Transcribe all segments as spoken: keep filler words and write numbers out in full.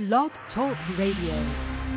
Blog Talk Radio.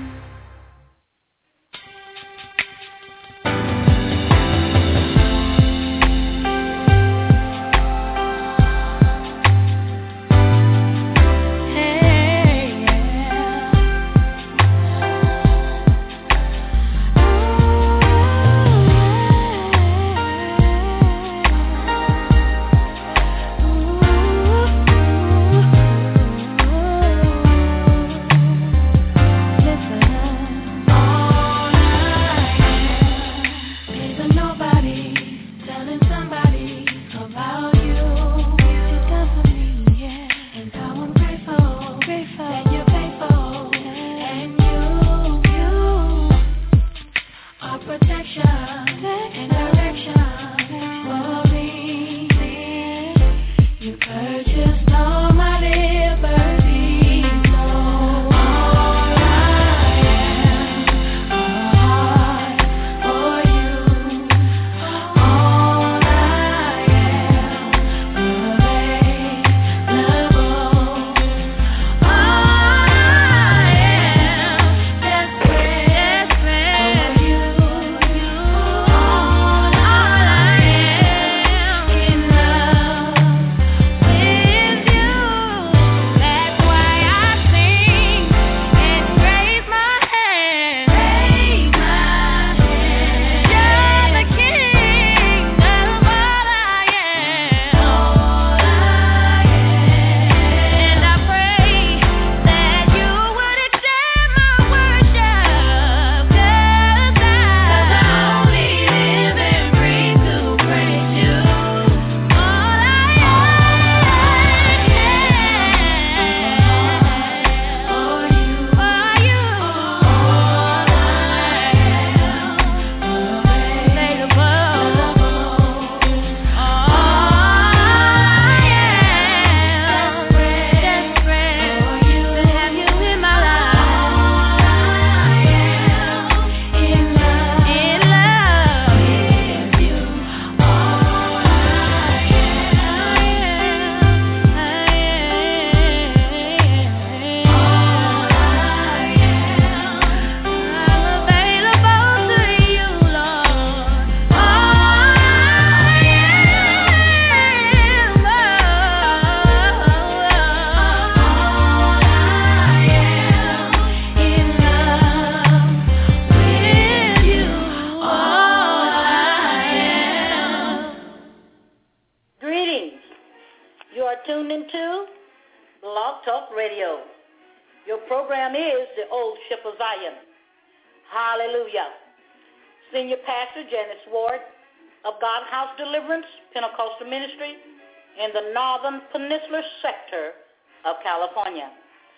Deliverance Pentecostal Ministry in the Northern Peninsula sector of California.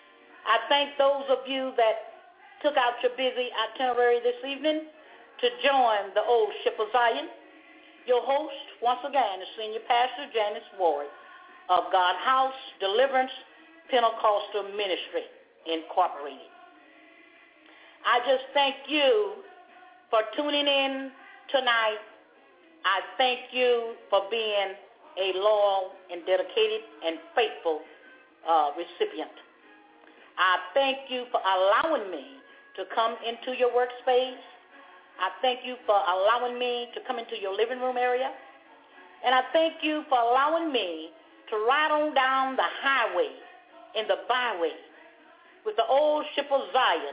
I thank those of you that took out your busy itinerary this evening to join the Old Ship of Zion. Your host, once again, is Senior Pastor Janice Ward of God House Deliverance Pentecostal Ministry, Incorporated. I just thank you for tuning in tonight. I thank you for being a loyal and dedicated and faithful uh, recipient. I thank you for allowing me to come into your workspace. I thank you for allowing me to come into your living room area. And I thank you for allowing me to ride on down the highway and the byway with the Old Ship of Zion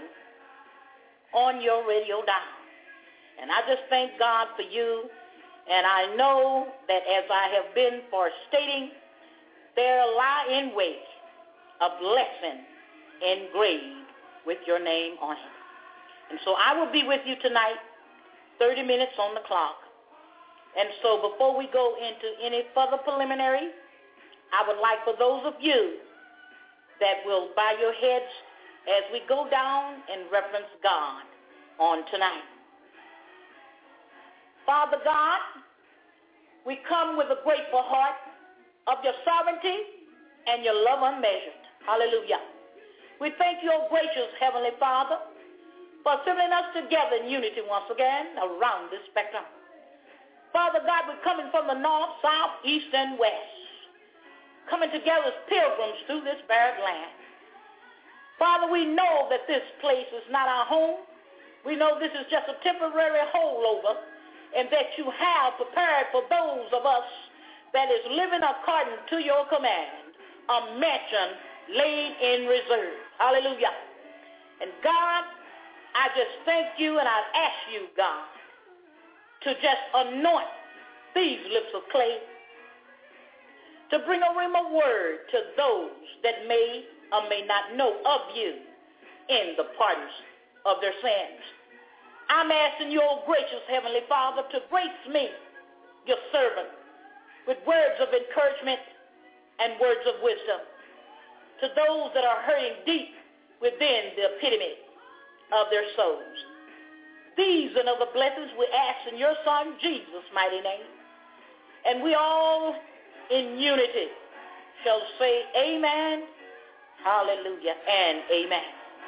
on your radio dial. And I just thank God for you. And I know that as I have been forestating, there lie in wait a blessing engraved with your name on it. And so I will be with you tonight, thirty minutes on the clock. And so before we go into any further preliminary, I would like for those of you that will bow your heads as we go down and reverence God on tonight. Father God, we come with a grateful heart of your sovereignty and your love unmeasured. Hallelujah. We thank you, O gracious Heavenly Father, for assembling us together in unity once again around this spectrum. Father God, we're coming from the north, south, east, and west, coming together as pilgrims through this barren land. Father Father, we know that this place is not our home. We know this is just a temporary holdover, and that you have prepared for those of us that is living according to your command, a mansion laid in reserve. Hallelujah. And God, I just thank you, and I ask you, God, to just anoint these lips of clay, to bring a rhema word to those that may or may not know of you in the pardons of their sins. I'm asking you, oh gracious Heavenly Father, to grace me, your servant, with words of encouragement and words of wisdom to those that are hurting deep within the epitome of their souls. These and other blessings we ask in your Son, Jesus' mighty name. And we all in unity shall say amen, hallelujah, and amen.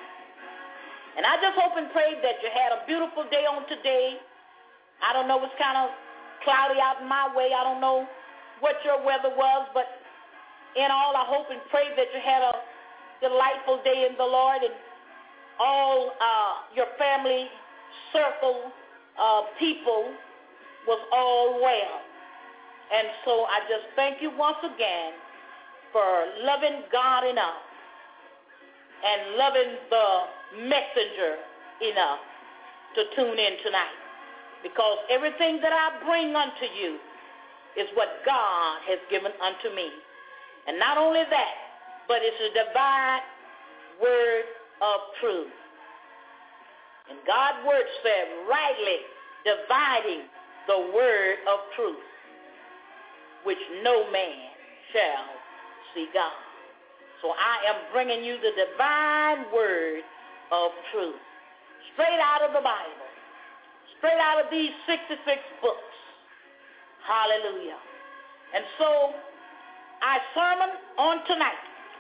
And I just hope and pray that you had a beautiful day on today. I don't know, it's kind of cloudy out in my way. I don't know what your weather was, but in all, I hope and pray that you had a delightful day in the Lord, and all uh, your family circle of people was all well. And so I just thank you once again for loving God enough and loving the messenger enough to tune in tonight, because everything that I bring unto you is what God has given unto me. And not only that, but it's a divine word of truth. And God's word said, rightly dividing the word of truth, which no man shall see God. So I am bringing you the divine word of truth, straight out of the Bible, straight out of these sixty-six books. Hallelujah. And so our sermon on tonight,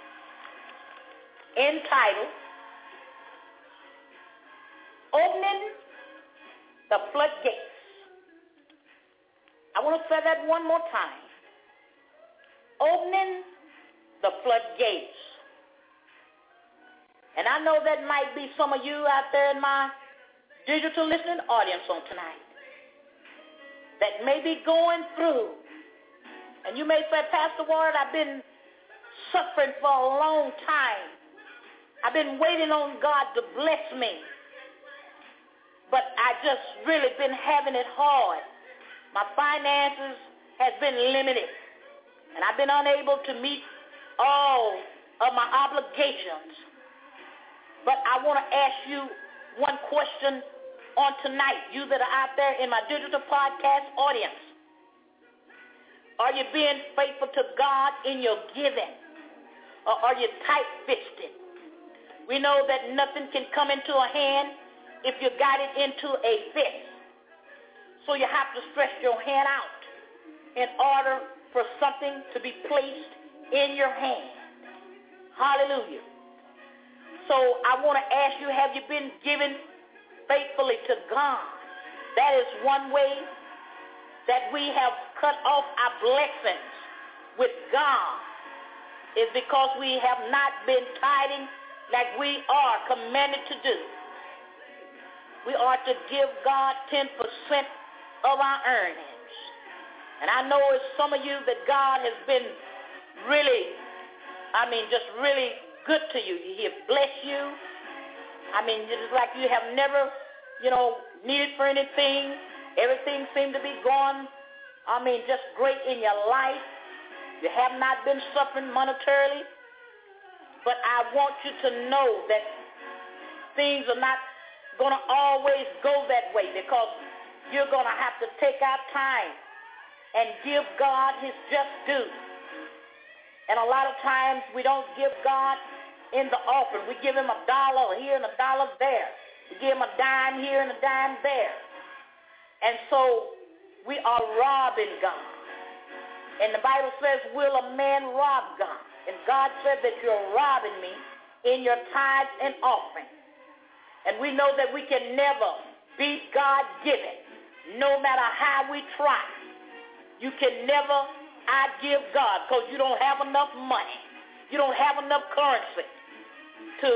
entitled, Opening the Floodgates. I want to say that one more time. Opening the floodgates. And I know that might be some of you out there in my digital listening audience on tonight that may be going through. And you may say, Pastor Ward, I've been suffering for a long time. I've been waiting on God to bless me. But I just really been having it hard. My finances has been limited. And I've been unable to meet all of my obligations. But I want to ask you one question on tonight, you that are out there in my digital podcast audience. Are you being faithful to God in your giving? Or are you tight-fisted? We know that nothing can come into a hand if you got it into a fist. So you have to stretch your hand out in order for something to be placed in your hand. Hallelujah. So I want to ask you, have you been giving faithfully to God? That is one way that we have cut off our blessings with God, is because we have not been tithing like we are commanded to do. We are to give God ten percent of our earnings. And I know it's some of you that God has been really, I mean, just really good to you. He has blessed you. I mean, it's like you have never, you know, needed for anything. Everything seemed to be going, I mean, just great in your life. You have not been suffering monetarily. But I want you to know that things are not going to always go that way, because you're going to have to take out time and give God his just due. And a lot of times we don't give God in the offering. We give him a dollar here and a dollar there. We give him a dime here and a dime there. And so we are robbing God. And the Bible says, will a man rob God? And God said that you're robbing me in your tithes and offering. And we know that we can never beat God-given, no matter how we try. You can never outgive God, because you don't have enough money. You don't have enough currency to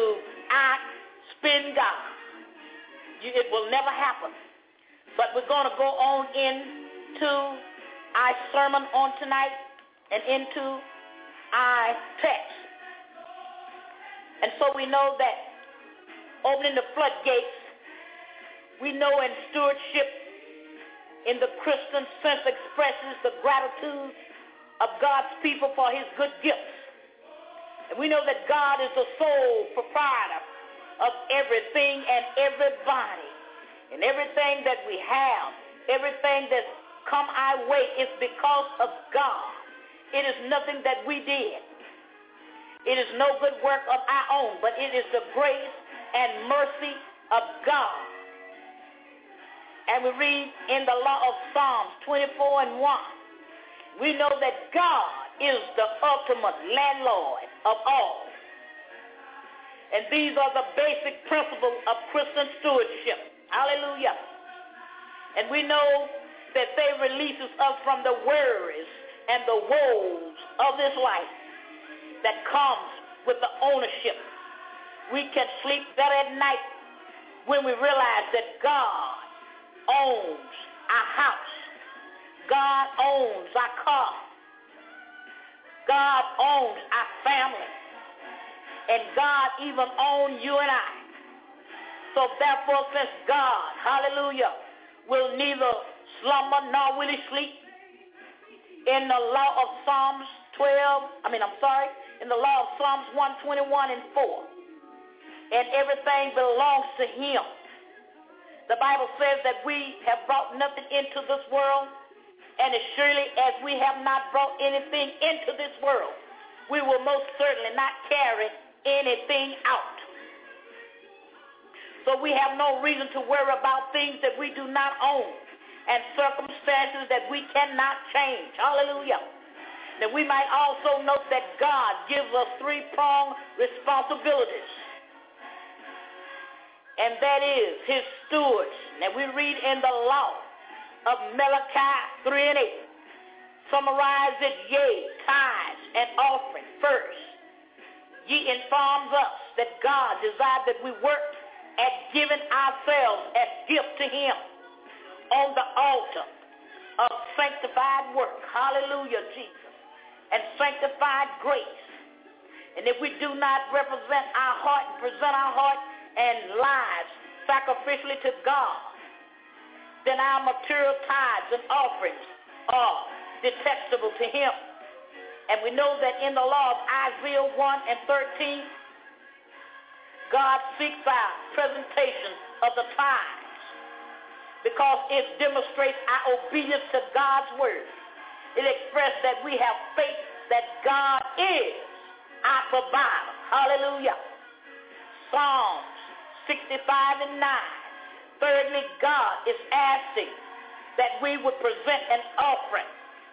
I spend God. You, it will never happen. But we're going to go on into our sermon on tonight and into our text. And so we know that opening the floodgates, we know in stewardship, in the Christian sense, expresses the gratitude of God's people for his good gifts. And we know that God is the sole proprietor of everything and everybody. And everything that we have, everything that's come our way is because of God. It is nothing that we did. It is no good work of our own, but it is the grace and mercy of God. And we read in the law of Psalms twenty-four and one, we know that God is the ultimate landlord of all. And these are the basic principles of Christian stewardship. Hallelujah. And we know that they releases us from the worries and the woes of this life that comes with the ownership. We can sleep better at night when we realize that God owns our house. God owns our car. God owns our family. And God even owns you and I. So therefore, since God, hallelujah, will neither slumber nor will he sleep, in the law of Psalms twelve, I mean, I'm sorry, in the law of Psalms one twenty-one and four, and everything belongs to him. The Bible says that we have brought nothing into this world, and as surely as we have not brought anything into this world, we will most certainly not carry anything out. So we have no reason to worry about things that we do not own and circumstances that we cannot change. Hallelujah. That we might also note that God gives us three-pronged responsibilities. And that is his stewards. Now we read in the law of Malachi three and eight. Summarize it, yea, tithes and offering first. Ye informs us that God desired that we work at giving ourselves as gift to him on the altar of sanctified work. Hallelujah, Jesus. And sanctified grace. And if we do not represent our heart and present our heart and lives sacrificially to God, then our material tithes and offerings are detestable to him. And we know that in the law of Isaiah one and thirteen, God seeks our presentation of the tithes because it demonstrates our obedience to God's word. It expresses that we have faith that God is our provider. Hallelujah. Psalms sixty-five and nine. Thirdly, God is asking that we would present an offering.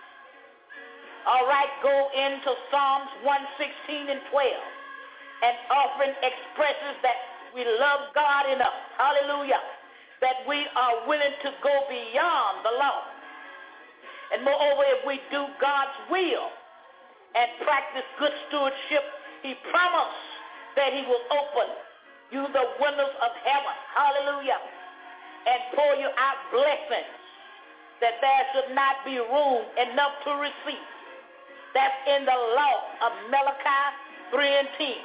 All right, go into Psalms one sixteen and twelve. An offering expresses that we love God enough, hallelujah, that we are willing to go beyond the law. And moreover, if we do God's will and practice good stewardship, he promised that he will open you the windows of heaven, hallelujah, and pour you out blessings that there should not be room enough to receive. That's in the law of Malachi three and ten.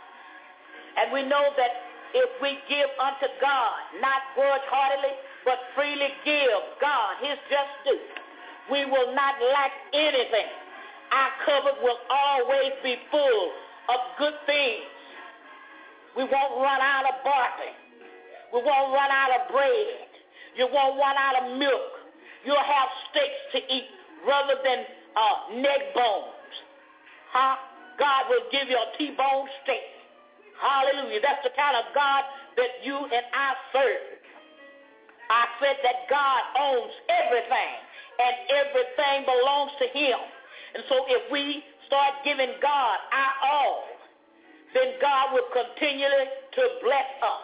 And we know that if we give unto God, not grudge-heartedly, but freely give God his just due, we will not lack anything. Our cupboard will always be full of good things. We won't run out of barley. We won't run out of bread. You won't run out of milk. You'll have steaks to eat rather than uh, neck bones. Huh? God will give you a T-bone steak. Hallelujah. That's the kind of God that you and I serve. I said that God owns everything, and everything belongs to him. And so if we start giving God our all, then God will continually to bless us.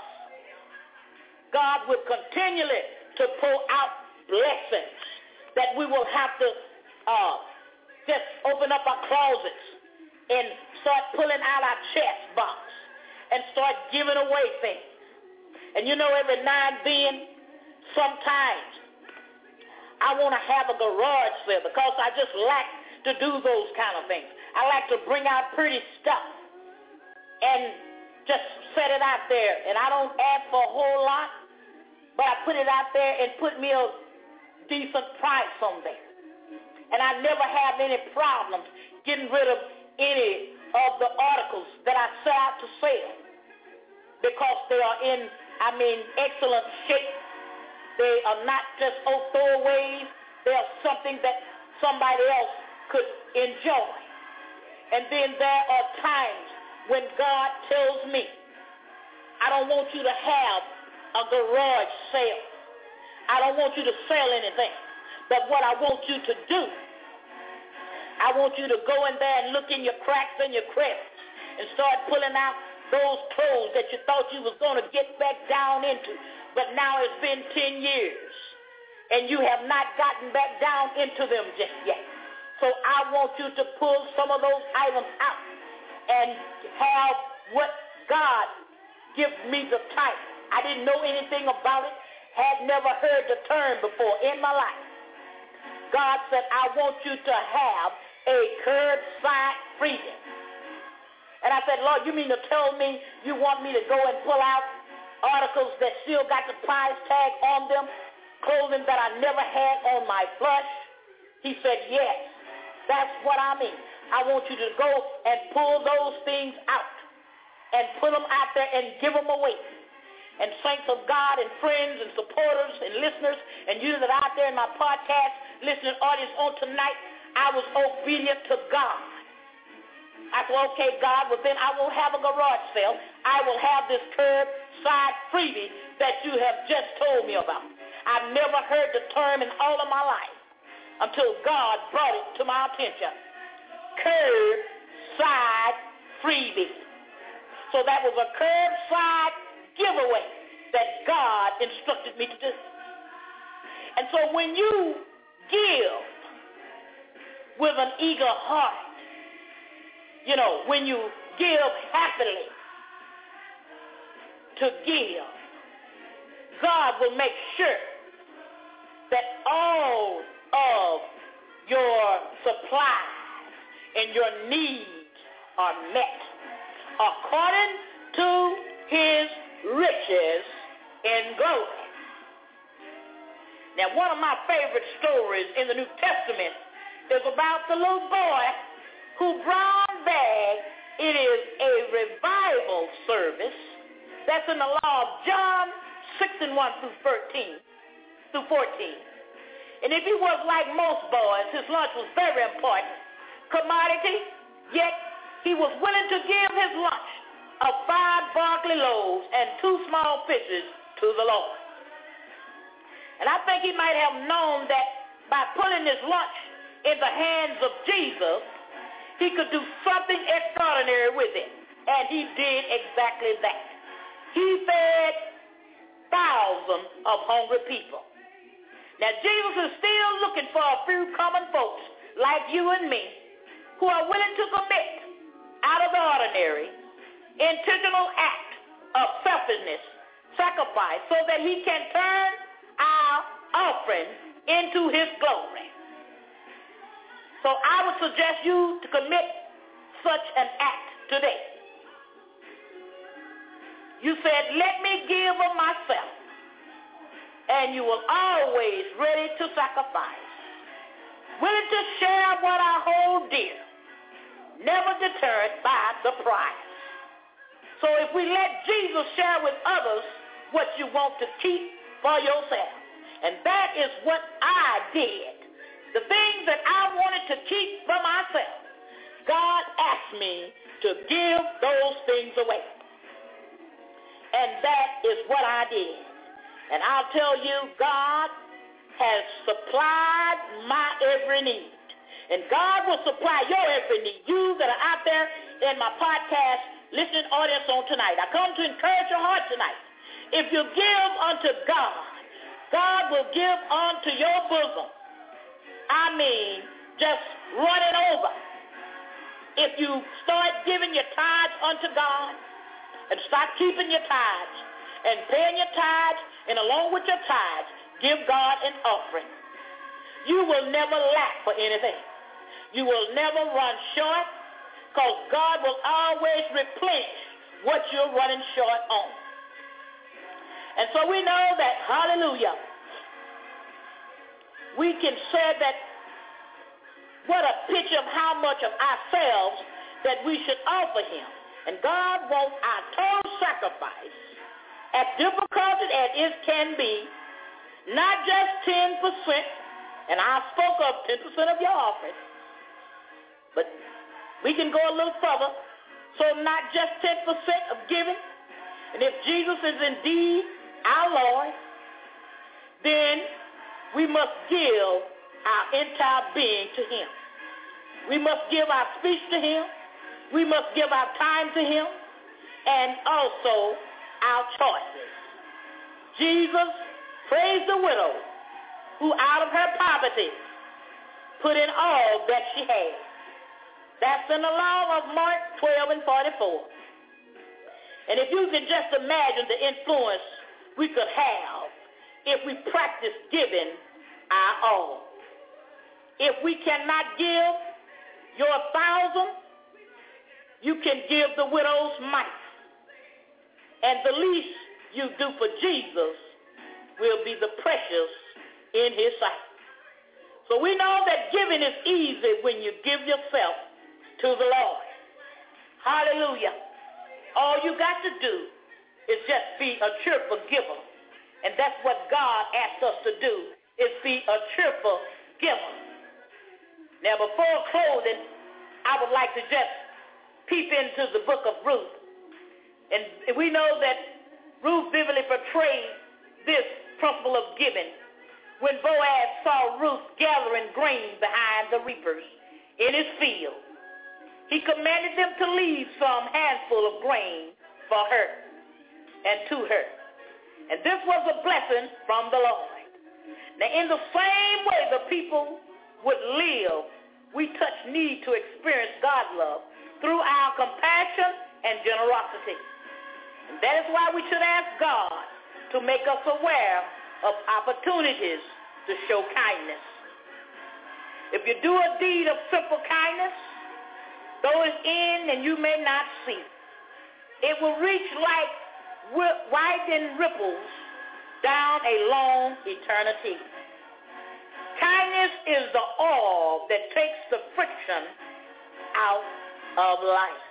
God will continually to pour out blessings that we will have to uh, just open up our closets and start pulling out our chest box and start giving away things. And you know, every now and then, sometimes, I want to have a garage sale because I just like to do those kind of things. I like to bring out pretty stuff and just set it out there. And I don't ask for a whole lot, but I put it out there and put me a decent price on there. And I never have any problems getting rid of any of the articles that I set out to sell because they are in, I mean, excellent shape. They are not just old throwaways. They are something that somebody else could enjoy. And then there are times when God tells me, I don't want you to have a garage sale. I don't want you to sell anything. But what I want you to do, I want you to go in there and look in your cracks and your crevices and start pulling out those clothes that you thought you was going to get back down into. But now it's been ten years, and you have not gotten back down into them just yet. So I want you to pull some of those items out and have what God gives me the type. I didn't know anything about it, had never heard the term before in my life. God said, I want you to have a curbside freebie. And I said, Lord, you mean to tell me you want me to go and pull out articles that still got the price tag on them, clothing that I never had on my flush? He said, yes, that's what I mean. I want you to go and pull those things out and put them out there and give them away. And saints of God and friends and supporters and listeners and you that are out there in my podcast listening audience on tonight, I was obedient to God. I said, okay, God, well then I won't have a garage sale. I will have this curbside freebie that you have just told me about. I've never heard the term in all of my life until God brought it to my attention. Curbside freebie. So that was a curbside giveaway that God instructed me to do. And so when you give with an eager heart, you know, when you give happily to give, God will make sure that all of your supplies and your needs are met according to his riches in glory. Now, one of my favorite stories in the New Testament is about the little boy who brown bag. It is a revival service that's in the law of John six and one through thirteen through fourteen. And if he was like most boys, his lunch was very important commodity, yet he was willing to give his lunch of five barley loaves and two small fishes to the Lord. And I think he might have known that by putting his lunch in the hands of Jesus, he could do something extraordinary with it. And he did exactly that. He fed thousands of hungry people. Now, Jesus is still looking for a few common folks like you and me who are willing to commit out of the ordinary, intentional act of selfishness, sacrifice, so that he can turn our offering into his glory. So I would suggest you to commit such an act today. You said, let me give of myself, and you will always ready to sacrifice, willing to share what I hold dear, never deterred by the price. So if we let Jesus share with others what you want to keep for yourself, and that is what I did. The things that I wanted to keep for myself, God asked me to give those things away. And that is what I did. And I'll tell you, God has supplied my every need. And God will supply your every need. You that are out there in my podcast listening audience on tonight, I come to encourage your heart tonight. If you give unto God, God will give unto your bosom. I mean, just running over. If you start giving your tithes unto God, and start keeping your tithes and paying your tithes, and along with your tithes, give God an offering. You will never lack for anything. You will never run short, because God will always replenish what you're running short on. And so we know that, hallelujah, we can say that what a picture of how much of ourselves that we should offer him. And God wants our total sacrifice, as difficult as it can be, not just ten percent, and I spoke of ten percent of your offering, but we can go a little further, so not just ten percent of giving. And if Jesus is indeed our Lord, then we must give our entire being to him. We must give our speech to him. We must give our time to him, and also our choices. Jesus praised the widow who out of her poverty put in all that she had. That's in the law of Mark twelve and forty-four. And if you can just imagine the influence we could have if we practice giving our all. If we cannot give your thousand, you can give the widow's mite. And the least you do for Jesus will be the precious in his sight. So we know that giving is easy when you give yourself to the Lord. Hallelujah. All you got to do is just be a cheerful giver. And that's what God asked us to do, is be a cheerful giver. Now, before closing, I would like to just peep into the book of Ruth. And we know that Ruth vividly portrayed this principle of giving. When Boaz saw Ruth gathering grain behind the reapers in his field, he commanded them to leave some handful of grain for her and to her. And this was a blessing from the Lord. Now, in the same way the people would live, we touch need to experience God's love through our compassion and generosity. And that is why we should ask God to make us aware of opportunities to show kindness. If you do a deed of simple kindness, though it's in and you may not see, it will reach like widening ripples down a long eternity. Kindness is the oil that takes the friction out of life.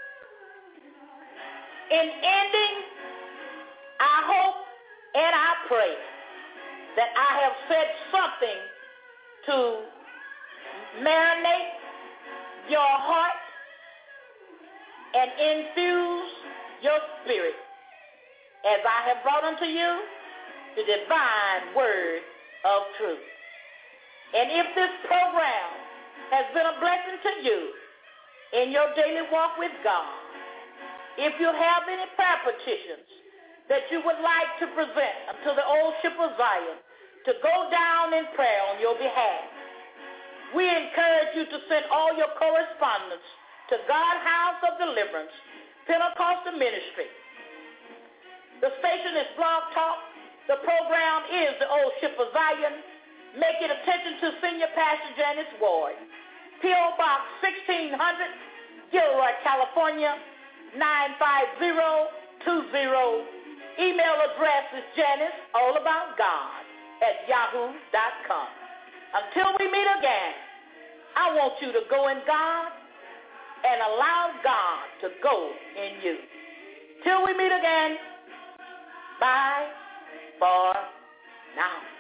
In ending, I hope and I pray that I have said something to marinate your heart and infuse your spirit as I have brought unto you the divine word of truth. And if this program has been a blessing to you in your daily walk with God, if you have any prayer petitions that you would like to present unto the old ship of Zion to go down in prayer on your behalf, we encourage you to send all your correspondence to God House of Deliverance, Pentecostal Ministry. The station is Blog Talk. The program is the Old Ship of Zion. Make it attention to Senior Pastor Janice Ward. P O. Box sixteen hundred, Gilroy, California, nine five zero two zero. Email address is Janice, all about God, at yahoo dot com. Until we meet again, I want you to go in God and allow God to go in you. Till we meet again, bye for now.